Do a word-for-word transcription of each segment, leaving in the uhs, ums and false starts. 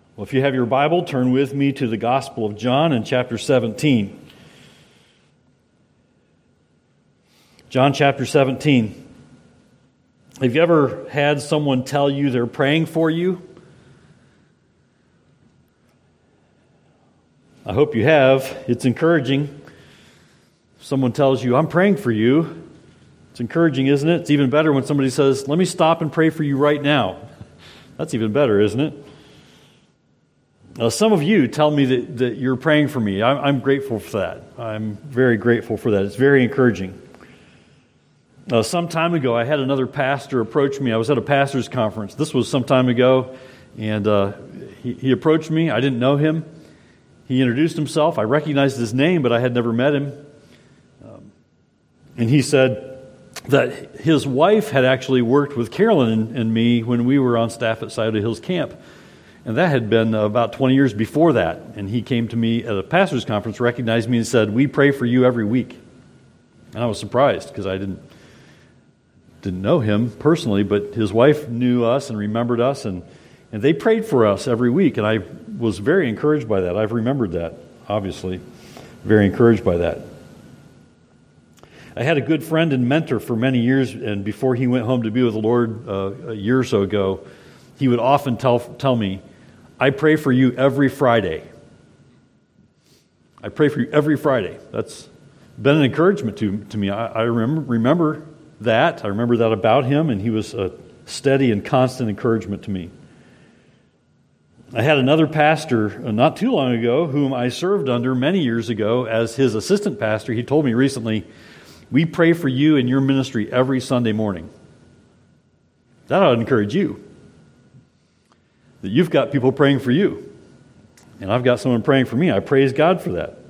Well, if you have your Bible, turn with me to the Gospel of John in chapter seventeen. John chapter seventeen. Have you ever had someone tell you they're praying for you? I hope you have. It's encouraging. If someone tells you, I'm praying for you, it's encouraging, isn't it? It's even better when somebody says, let me stop and pray for you right now. That's even better, isn't it? Uh, some of you tell me that, that you're praying for me. I'm, I'm grateful for that. I'm very grateful for that. It's very encouraging. Uh, some time ago, I had another pastor approach me. I was at a pastor's conference. This was some time ago, and uh, he, he approached me. I didn't know him. He introduced himself. I recognized his name, but I had never met him. Um, and he said that his wife had actually worked with Carolyn and, and me when we were on staff at Scioto Hills Camp. And that had been about twenty years before that. And he came to me at a pastor's conference, recognized me, and said, we pray for you every week. And I was surprised because I didn't didn't know him personally, but his wife knew us and remembered us, and, and they prayed for us every week. And I was very encouraged by that. I've remembered that, obviously. Very encouraged by that. I had a good friend and mentor for many years, and before he went home to be with the Lord uh, a year or so ago, he would often tell tell me, I pray for you every Friday. I pray for you every Friday. That's been an encouragement to, to me. I, I remember, remember that. I remember that about him, and he was a steady and constant encouragement to me. I had another pastor uh, not too long ago whom I served under many years ago as his assistant pastor. He told me recently, we pray for you in your ministry every Sunday morning. That ought to encourage you. That you've got people praying for you. And I've got someone praying for me. I praise God for that.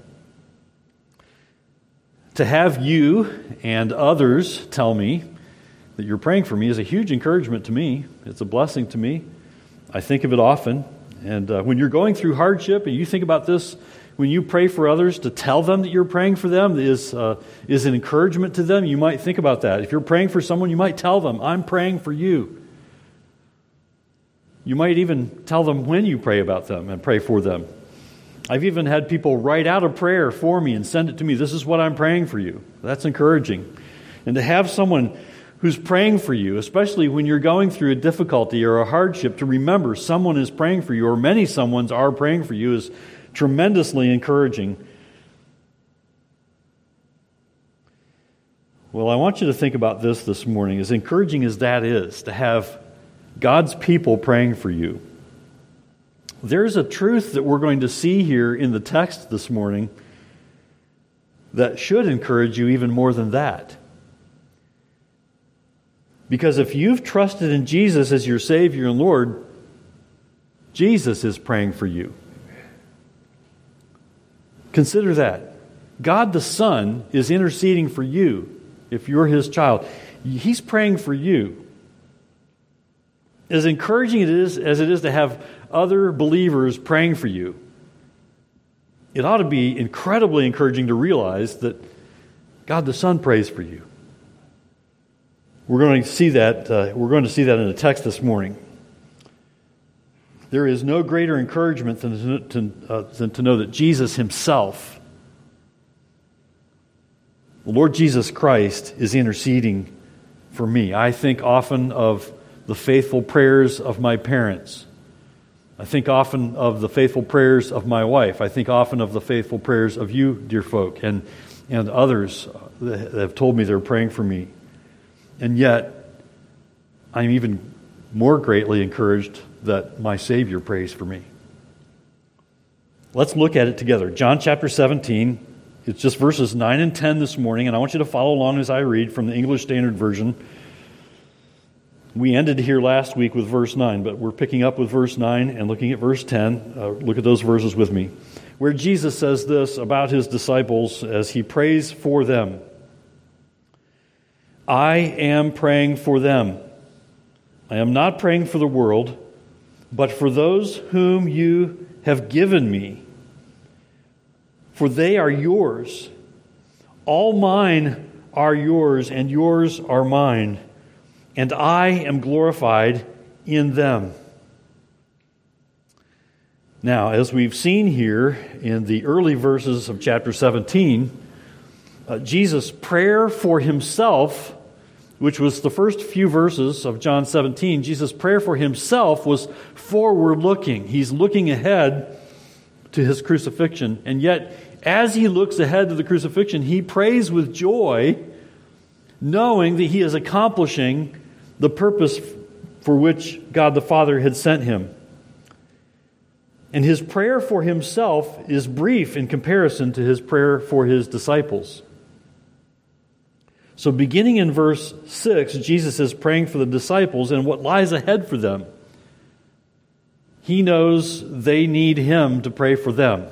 To have you and others tell me that you're praying for me is a huge encouragement to me. It's a blessing to me. I think of it often. And uh, when you're going through hardship and you think about this, when you pray for others, to tell them that you're praying for them is, uh, is an encouragement to them. You might think about that. If you're praying for someone, you might tell them, I'm praying for you. You might even tell them when you pray about them and pray for them. I've even had people write out a prayer for me and send it to me. This is what I'm praying for you. That's encouraging. And to have someone who's praying for you, especially when you're going through a difficulty or a hardship, to remember someone is praying for you, or many someones are praying for you, is tremendously encouraging. Well, I want you to think about this this morning. As encouraging as that is, to have God's people praying for you, there's a truth that we're going to see here in the text this morning that should encourage you even more than that. Because if you've trusted in Jesus as your Savior and Lord, Jesus is praying for you. Consider that. God the Son is interceding for you if you're His child. He's praying for you. As encouraging it is as it is to have other believers praying for you, it ought to be incredibly encouraging to realize that God the Son prays for you. We're going to see that. Uh, we're going to see that in the text this morning. There is no greater encouragement than to, uh, than to know that Jesus Himself, the Lord Jesus Christ, is interceding for me. I think often of the faithful prayers of my parents. I think often of the faithful prayers of my wife. I think often of the faithful prayers of you, dear folk, and, and others that have told me they're praying for me. And yet, I'm even more greatly encouraged that my Savior prays for me. Let's look at it together. John chapter seventeen. It's just verses nine and ten this morning, and I want you to follow along as I read from the English Standard Version. We ended here last week with verse nine, but we're picking up with verse nine and looking at verse ten. Uh, look at those verses with me, where Jesus says this about His disciples as He prays for them. I am praying for them. I am not praying for the world, but for those whom you have given me. For they are yours. All mine are yours, and yours are mine. And I am glorified in them. Now, as we've seen here in the early verses of chapter seventeen, uh, Jesus' prayer for himself, which was the first few verses of John seventeen, Jesus' prayer for himself was forward-looking. He's looking ahead to his crucifixion. And yet, as he looks ahead to the crucifixion, he prays with joy, knowing that he is accomplishing the purpose for which God the Father had sent him. And his prayer for himself is brief in comparison to his prayer for his disciples. So beginning in verse six, Jesus is praying for the disciples and what lies ahead for them. He knows they need him to pray for them.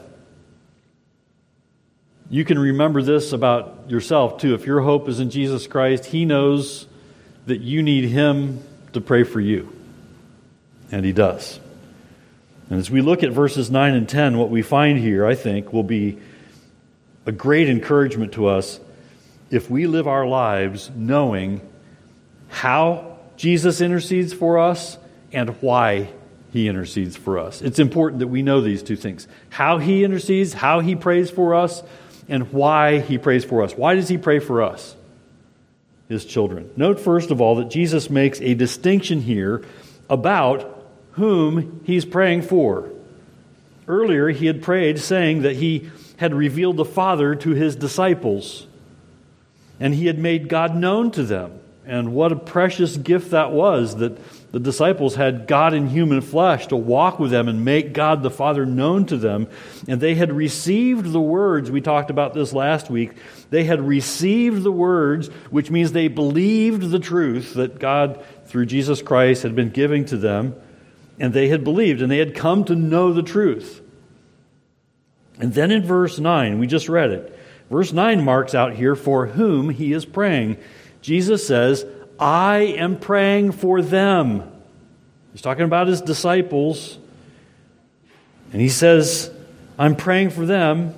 You can remember this about yourself too. If your hope is in Jesus Christ, he knows that you need him to pray for you. And he does. And as we look at verses nine and ten, what we find here, I think, will be a great encouragement to us if we live our lives knowing how Jesus intercedes for us and why he intercedes for us. It's important that we know these two things. How he intercedes, how he prays for us, and why he prays for us. Why does he pray for us, his children? Note, first of all, that Jesus makes a distinction here about whom he's praying for. Earlier, he had prayed saying that he had revealed the Father to his disciples, and he had made God known to them. And what a precious gift that was, that the disciples had God in human flesh to walk with them and make God the Father known to them. And they had received the words, we talked about this last week, they had received the words, which means they believed the truth that God, through Jesus Christ, had been giving to them. And they had believed, and they had come to know the truth. And then in verse nine, we just read it. Verse nine marks out here for whom he is praying. Jesus says, I am praying for them. He's talking about his disciples. And he says, I'm praying for them.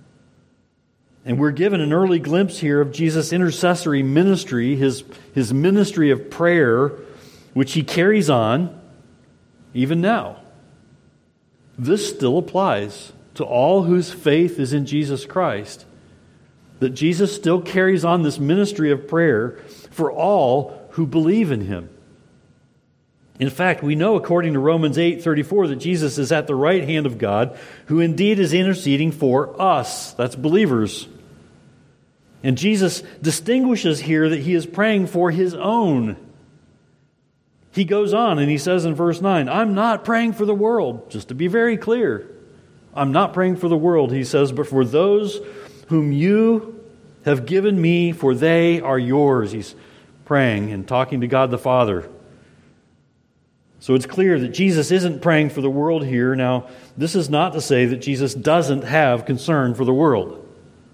And we're given an early glimpse here of Jesus' intercessory ministry, his, his ministry of prayer, which he carries on even now. This still applies to all whose faith is in Jesus Christ. That Jesus still carries on this ministry of prayer for all who believe in him. In fact, we know according to Romans eight thirty-four that Jesus is at the right hand of God, who indeed is interceding for us. That's believers. And Jesus distinguishes here that he is praying for his own. He goes on and he says in verse nine, I'm not praying for the world. Just to be very clear, I'm not praying for the world, he says, but for those whom you have given me, for they are yours. He's praying and talking to God the Father. So it's clear that Jesus isn't praying for the world here. Now, this is not to say that Jesus doesn't have concern for the world.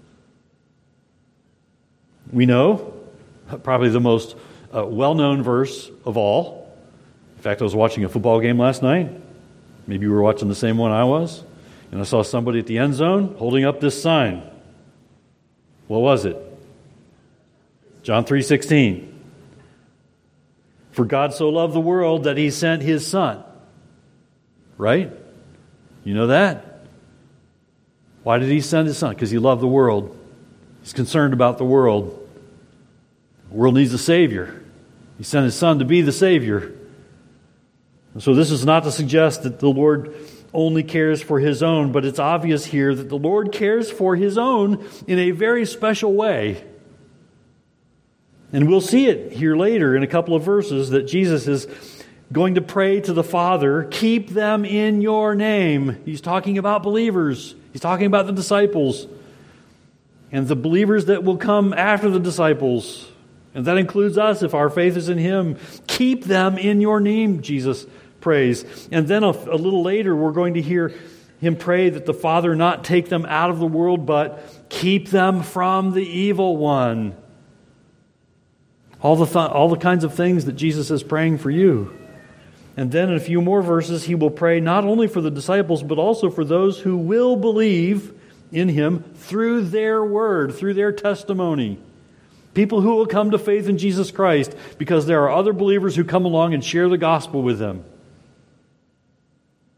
We know, probably the most uh, well-known verse of all. In fact, I was watching a football game last night. Maybe you were watching the same one I was. And I saw somebody at the end zone holding up this sign. What was it? John three sixteen. For God so loved the world that he sent his Son. Right? You know that? Why did he send his Son? Because he loved the world. He's concerned about the world. The world needs a Savior. He sent his Son to be the Savior. So this is not to suggest that the Lord only cares for his own, but it's obvious here that the Lord cares for his own in a very special way. And we'll see it here later in a couple of verses that Jesus is going to pray to the Father, keep them in your name. He's talking about believers. He's talking about the disciples and the believers that will come after the disciples. And that includes us if our faith is in him. Keep them in your name, Jesus prays. And then a, a little later, we're going to hear him pray that the Father not take them out of the world, but keep them from the evil one. All the, th- all the kinds of things that Jesus is praying for you. And then in a few more verses, he will pray not only for the disciples, but also for those who will believe in him through their word, through their testimony. People who will come to faith in Jesus Christ because there are other believers who come along and share the gospel with them.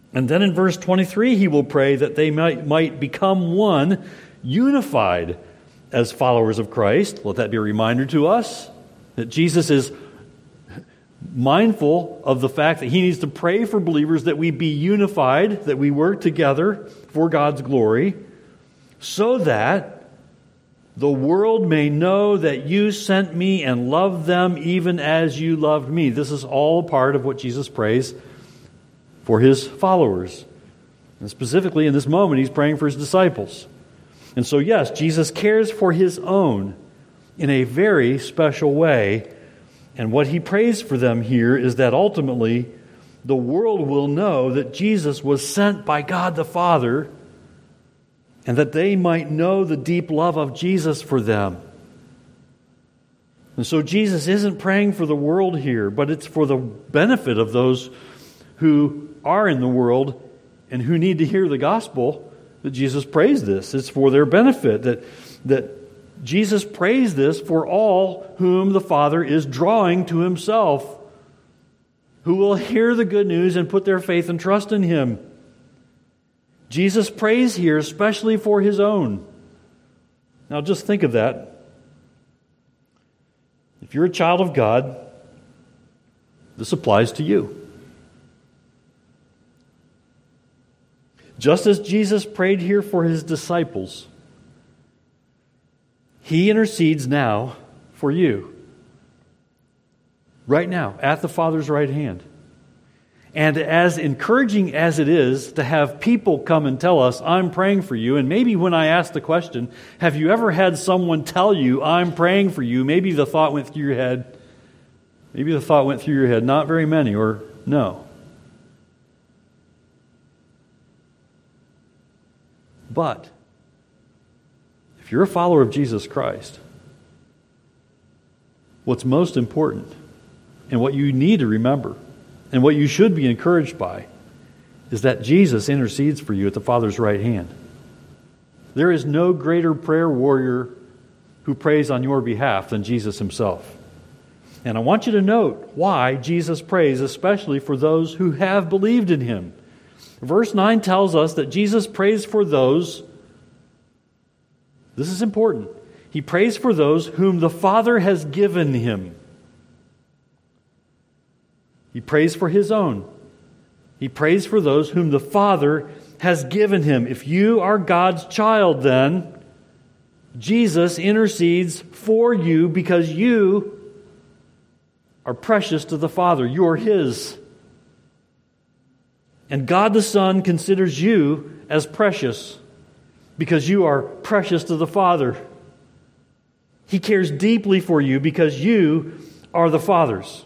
And then in verse twenty-three, he will pray that they might, might become one, unified as followers of Christ. Let that be a reminder to us that Jesus is mindful of the fact that he needs to pray for believers that we be unified, that we work together for God's glory, so that the world may know that you sent me and loved them even as you loved me. This is all part of what Jesus prays for his followers. And specifically in this moment, he's praying for his disciples. And so, yes, Jesus cares for his own in a very special way. And what he prays for them here is that ultimately the world will know that Jesus was sent by God the Father, and that they might know the deep love of Jesus for them. And so Jesus isn't praying for the world here, but it's for the benefit of those who are in the world and who need to hear the gospel that Jesus prays this. It's for their benefit that, that Jesus prays this for all whom the Father is drawing to himself, who will hear the good news and put their faith and trust in him. Jesus prays here especially for his own. Now just think of that. If you're a child of God, this applies to you. Just as Jesus prayed here for his disciples, he intercedes now for you. Right now, at the Father's right hand. And as encouraging as it is to have people come and tell us, I'm praying for you, and maybe when I ask the question, have you ever had someone tell you, I'm praying for you, maybe the thought went through your head, maybe the thought went through your head, not very many, or no. But if you're a follower of Jesus Christ, what's most important and what you need to remember and what you should be encouraged by is that Jesus intercedes for you at the Father's right hand. There is no greater prayer warrior who prays on your behalf than Jesus himself. And I want you to note why Jesus prays, especially for those who have believed in him. Verse nine tells us that Jesus prays for those, this is important, he prays for those whom the Father has given him. He prays for his own. He prays for those whom the Father has given him. If you are God's child, then Jesus intercedes for you because you are precious to the Father. You are his. And God the Son considers you as precious because you are precious to the Father. He cares deeply for you because you are the Father's.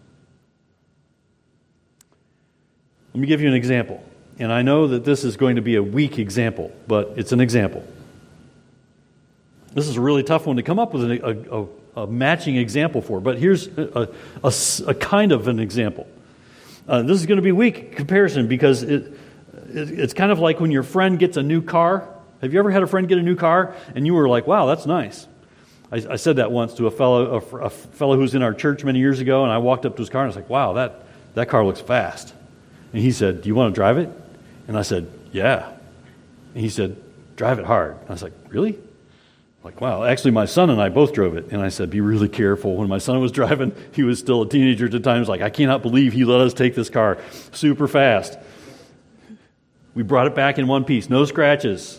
Let me give you an example. And I know that this is going to be a weak example, but it's an example. This is a really tough one to come up with a, a, a matching example for, but here's a, a, a kind of an example. Uh, this is going to be a weak comparison because it, it, it's kind of like when your friend gets a new car. Have you ever had a friend get a new car and you were like, wow, that's nice? I, I said that once to a fellow, a, a fellow who was in our church many years ago, and I walked up to his car and I was like, wow, that, that car looks fast. And he said, do you want to drive it? And I said, yeah. And he said, drive it hard. And I was like, really? I'm like, wow. Actually, my son and I both drove it. And I said, be really careful. When my son was driving, he was still a teenager at the time. He was like, I cannot believe he let us take this car super fast. We brought it back in one piece. No scratches.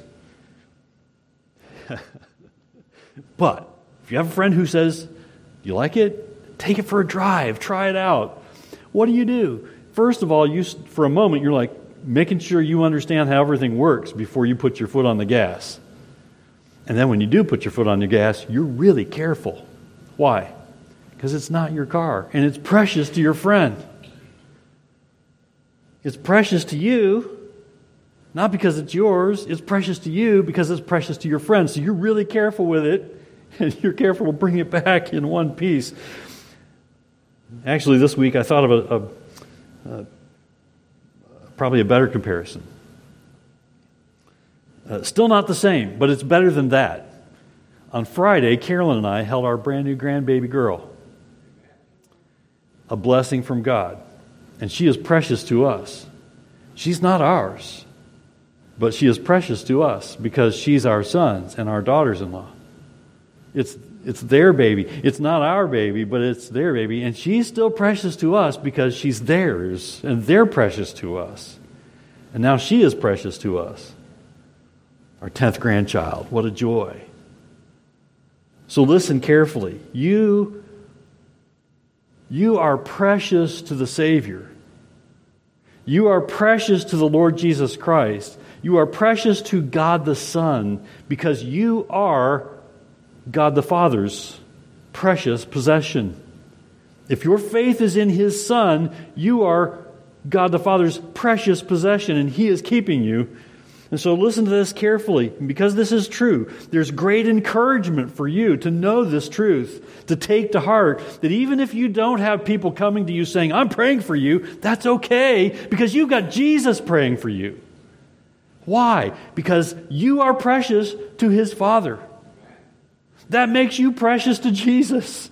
But if you have a friend who says, do you like it? Take it for a drive. Try it out. What do you do? First of all, you for a moment, you're like making sure you understand how everything works before you put your foot on the gas. And then when you do put your foot on the gas, you're really careful. Why? Because it's not your car, and it's precious to your friend. It's precious to you, not because it's yours. It's precious to you because it's precious to your friend. So you're really careful with it, and you're careful to bring it back in one piece. Actually, this week I thought of a... a Uh, probably a better comparison. Uh, still not the same, but it's better than that. On Friday, Carolyn and I held our brand new grandbaby girl. A blessing from God. And she is precious to us. She's not ours, but she is precious to us because she's our sons and our daughters-in-law. It's it's their baby. It's not our baby, but it's their baby. And she's still precious to us because she's theirs, and they're precious to us. And now she is precious to us. Our tenth grandchild. What a joy. So listen carefully. You, you are precious to the Savior. You are precious to the Lord Jesus Christ. You are precious to God the Son because you are God the Father's precious possession. If your faith is in His Son, you are God the Father's precious possession, and He is keeping you. And so listen to this carefully. Because this is true, there's great encouragement for you to know this truth, to take to heart that even if you don't have people coming to you saying, I'm praying for you, that's okay, because you've got Jesus praying for you. Why? Because you are precious to His Father. That makes you precious to Jesus.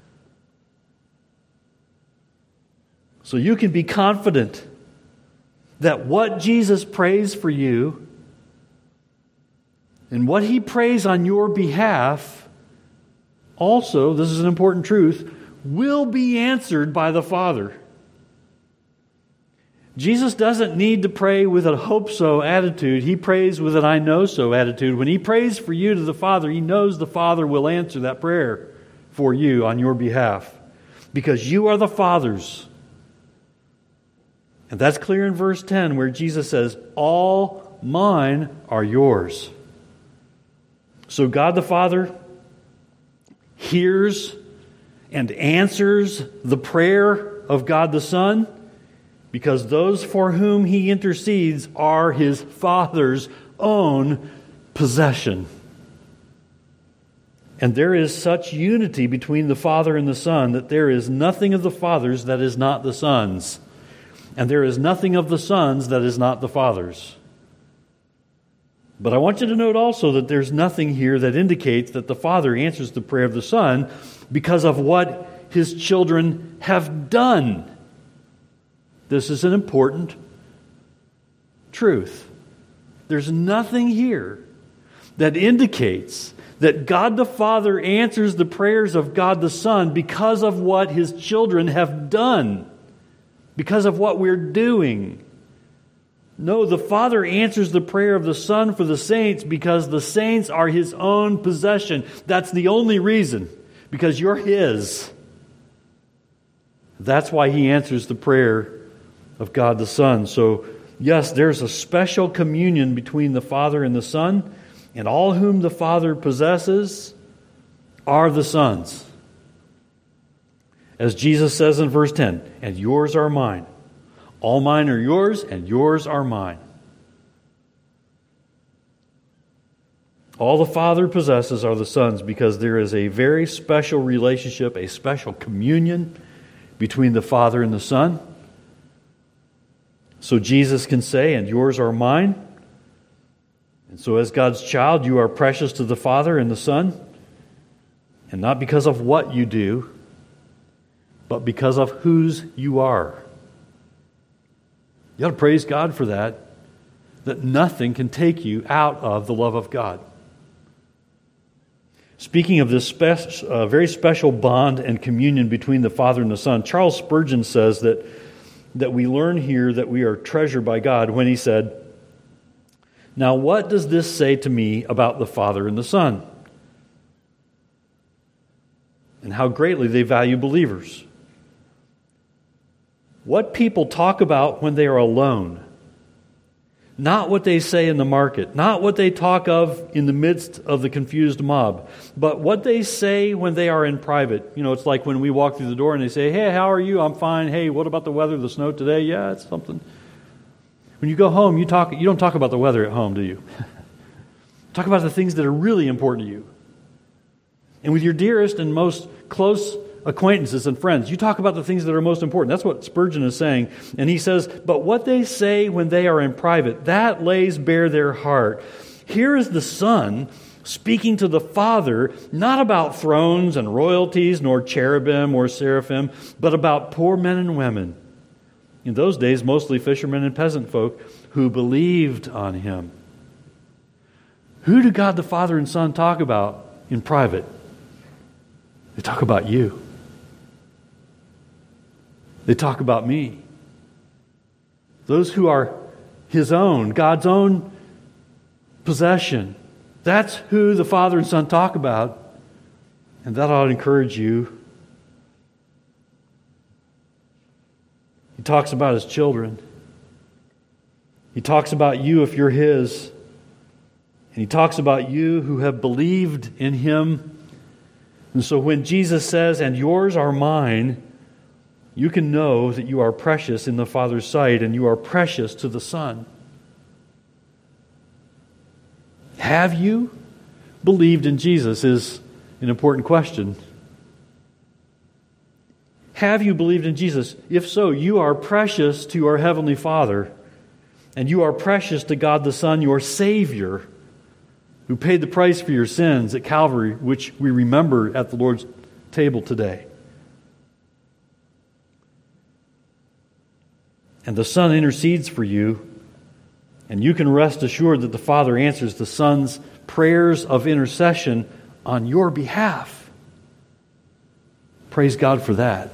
So you can be confident that what Jesus prays for you and what He prays on your behalf also, this is an important truth, will be answered by the Father. Jesus doesn't need to pray with a hope-so attitude. He prays with an I know so attitude. When He prays for you to the Father, He knows the Father will answer that prayer for you on your behalf because you are the Father's. And that's clear in verse ten where Jesus says, all mine are yours. So God the Father hears and answers the prayer of God the Son because those for whom He intercedes are His Father's own possession. And there is such unity between the Father and the Son that there is nothing of the Father's that is not the Son's. And there is nothing of the Son's that is not the Father's. But I want you to note also that there's nothing here that indicates that the Father answers the prayer of the Son because of what His children have done. This is an important truth. There's nothing here that indicates that God the Father answers the prayers of God the Son because of what His children have done, because of what we're doing. No, the Father answers the prayer of the Son for the saints because the saints are His own possession. That's the only reason, because you're His. That's why He answers the prayer of God the Son. So, yes, there's a special communion between the Father and the Son, and all whom the Father possesses are the sons. As Jesus says in verse ten, and yours are mine. All mine are yours, and yours are mine. All the Father possesses are the sons because there is a very special relationship, a special communion between the Father and the Son. So Jesus can say, and yours are mine. And so as God's child, you are precious to the Father and the Son. And not because of what you do, but because of whose you are. You ought to praise God for that, that nothing can take you out of the love of God. Speaking of this spe- uh, very special bond and communion between the Father and the Son, Charles Spurgeon says that, that we learn here that we are treasured by God when he said, now what does this say to me about the Father and the Son? And how greatly they value believers. What people talk about when they are alone. Not what they say in the market. Not what they talk of in the midst of the confused mob. But what they say when they are in private. You know, it's like when we walk through the door and they say, hey, how are you? I'm fine. Hey, what about the weather, the snow today? Yeah, it's something. When you go home, you talk. You don't talk about the weather at home, do you? Talk about the things that are really important to you. And with your dearest and most close acquaintances and friends, you talk about the things that are most important. That's what Spurgeon is saying. And he says, but what they say when they are in private, that lays bare their heart. Here is the Son speaking to the Father, not about thrones and royalties, nor cherubim or seraphim, but about poor men and women In those days, mostly fishermen and peasant folk who believed on him. Who do God the Father and Son talk about in private? They talk about you. They talk about me. Those who are his own, God's own possession. That's who the Father and Son talk about. And that ought to encourage you. He talks about his children. He talks about you if you're his. And he talks about you who have believed in him. And so when Jesus says, "And yours are mine," you can know that you are precious in the Father's sight and you are precious to the Son. Have you believed in Jesus is an important question. Have you believed in Jesus? If so, you are precious to our Heavenly Father, and you are precious to God the Son, your Savior, who paid the price for your sins at Calvary, which we remember at the Lord's table today. And the Son intercedes for you, and you can rest assured that the Father answers the Son's prayers of intercession on your behalf. Praise God for that.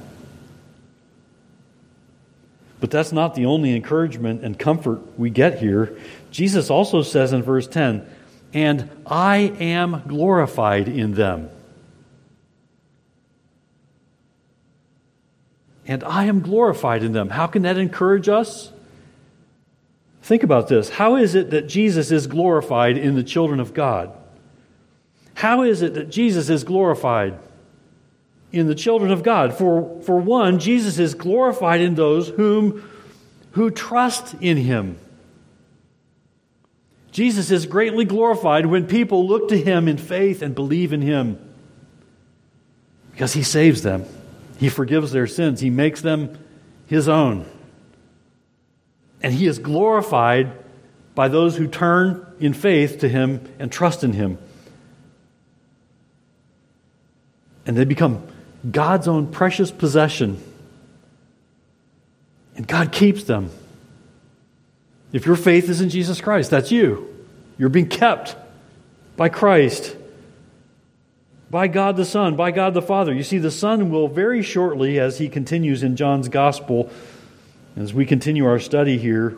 But that's not the only encouragement and comfort we get here. Jesus also says in verse ten, "And I am glorified in them." And I am glorified in them. How can that encourage us? Think about this. How is it that Jesus is glorified in the children of God? How is it that Jesus is glorified in the children of God? For, for one, Jesus is glorified in those whom who trust in him. Jesus is greatly glorified when people look to him in faith and believe in him, because he saves them. He forgives their sins. He makes them his own. And he is glorified by those who turn in faith to him and trust in him. And they become God's own precious possession. And God keeps them. If your faith is in Jesus Christ, that's you. You're being kept by Christ, by God the Son, by God the Father. You see, the Son will very shortly, as he continues in John's Gospel, as we continue our study here,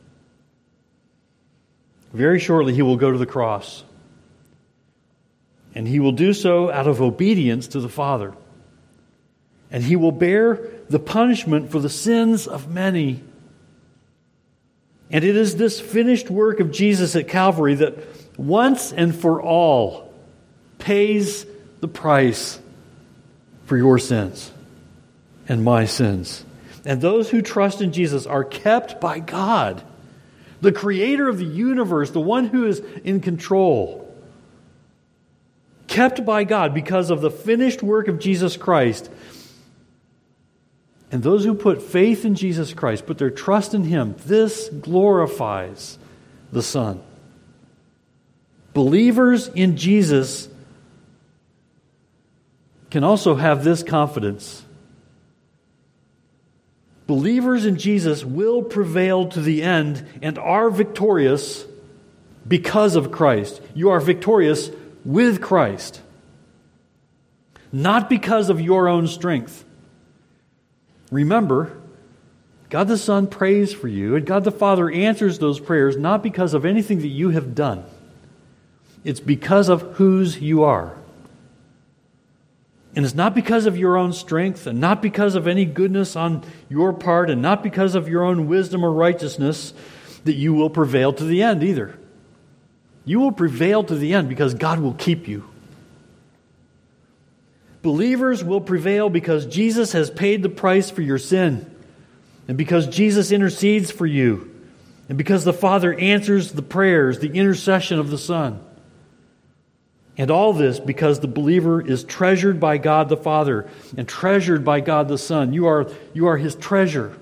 very shortly he will go to the cross. And he will do so out of obedience to the Father. And he will bear the punishment for the sins of many. And it is this finished work of Jesus at Calvary that once and for all pays the price for your sins and my sins. And those who trust in Jesus are kept by God, the creator of the universe, the one who is in control. Kept by God because of the finished work of Jesus Christ. And those who put faith in Jesus Christ, put their trust in him, this glorifies the Son. Believers in Jesus can also have this confidence. Believers in Jesus will prevail to the end and are victorious because of Christ. You are victorious with Christ, not because of your own strength. Remember, God the Son prays for you, and God the Father answers those prayers not because of anything that you have done. It's because of whose you are. And it's not because of your own strength, and not because of any goodness on your part, and not because of your own wisdom or righteousness that you will prevail to the end either. You will prevail to the end because God will keep you. Believers will prevail because Jesus has paid the price for your sin, and because Jesus intercedes for you, and because the Father answers the prayers, the intercession of the Son. And all this because the believer is treasured by God the Father and treasured by God the Son. You are, you are his treasure.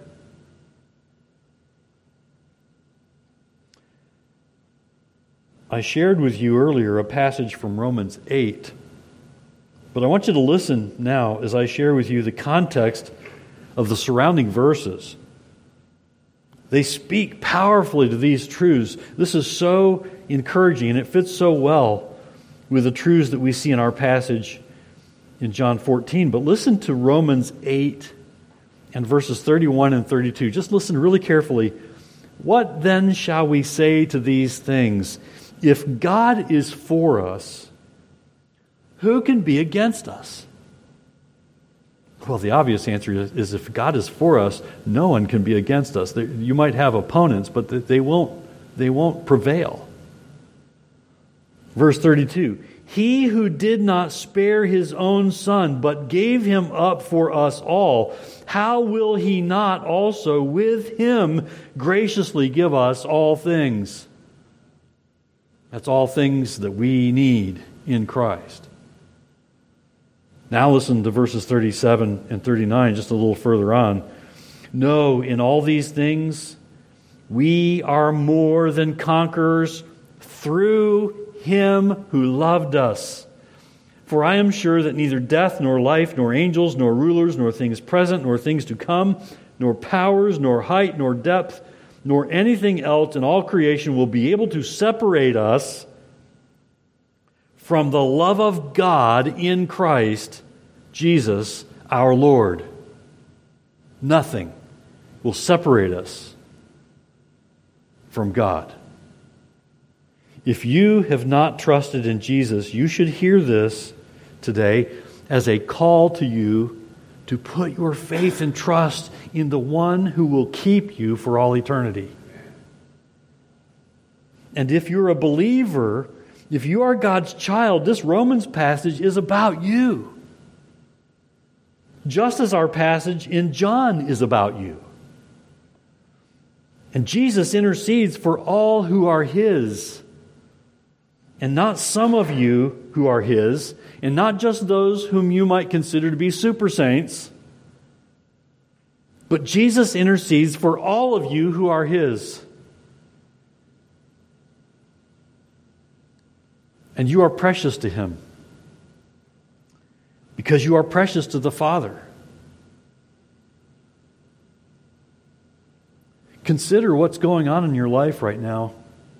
I shared with you earlier a passage from Romans eight. But I want you to listen now as I share with you the context of the surrounding verses. They speak powerfully to these truths. This is so encouraging, and it fits so well with the truths that we see in our passage in John fourteen. But listen to Romans eight and verses thirty-one and thirty-two. Just listen really carefully. What then shall we say to these things? If God is for us, who can be against us? Well, the obvious answer is, is if God is for us, no one can be against us. They, you might have opponents, but they won't, they won't prevail. Verse thirty-two, He who did not spare His own Son, but gave Him up for us all, how will He not also with Him graciously give us all things? That's all things that we need in Christ. Now listen to verses thirty-seven and thirty-nine, just a little further on. No, in all these things, we are more than conquerors through Him who loved us. For I am sure that neither death, nor life, nor angels, nor rulers, nor things present, nor things to come, nor powers, nor height, nor depth, nor anything else in all creation will be able to separate us from the love of God in Christ Jesus our Lord. Nothing will separate us from God. If you have not trusted in Jesus, you should hear this today as a call to you to put your faith and trust in the one who will keep you for all eternity. And if you're a believer, if you are God's child, this Romans passage is about you. Just as our passage in John is about you. And Jesus intercedes for all who are His. And not some of you who are His, and not just those whom you might consider to be super saints, but Jesus intercedes for all of you who are His. And you are precious to Him because you are precious to the Father. Consider what's going on in your life right now.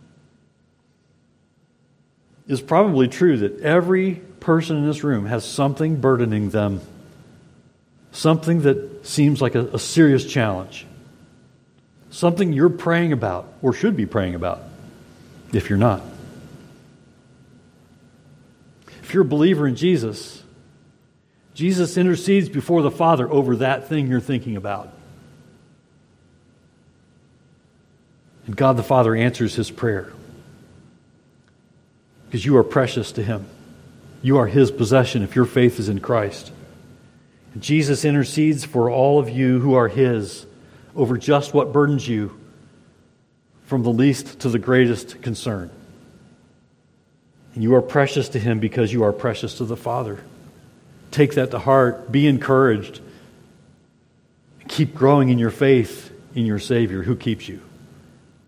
It's probably true that every person in this room has something burdening them, something that seems like a, a serious challenge, something you're praying about or should be praying about if you're not. If you're a believer in Jesus, Jesus intercedes before the Father over that thing you're thinking about. And God the Father answers His prayer. Because you are precious to Him. You are His possession if your faith is in Christ. And Jesus intercedes for all of you who are His over just what burdens you, from the least to the greatest concern. And you are precious to Him because you are precious to the Father. Take that to heart. Be encouraged. Keep growing in your faith in your Savior who keeps you.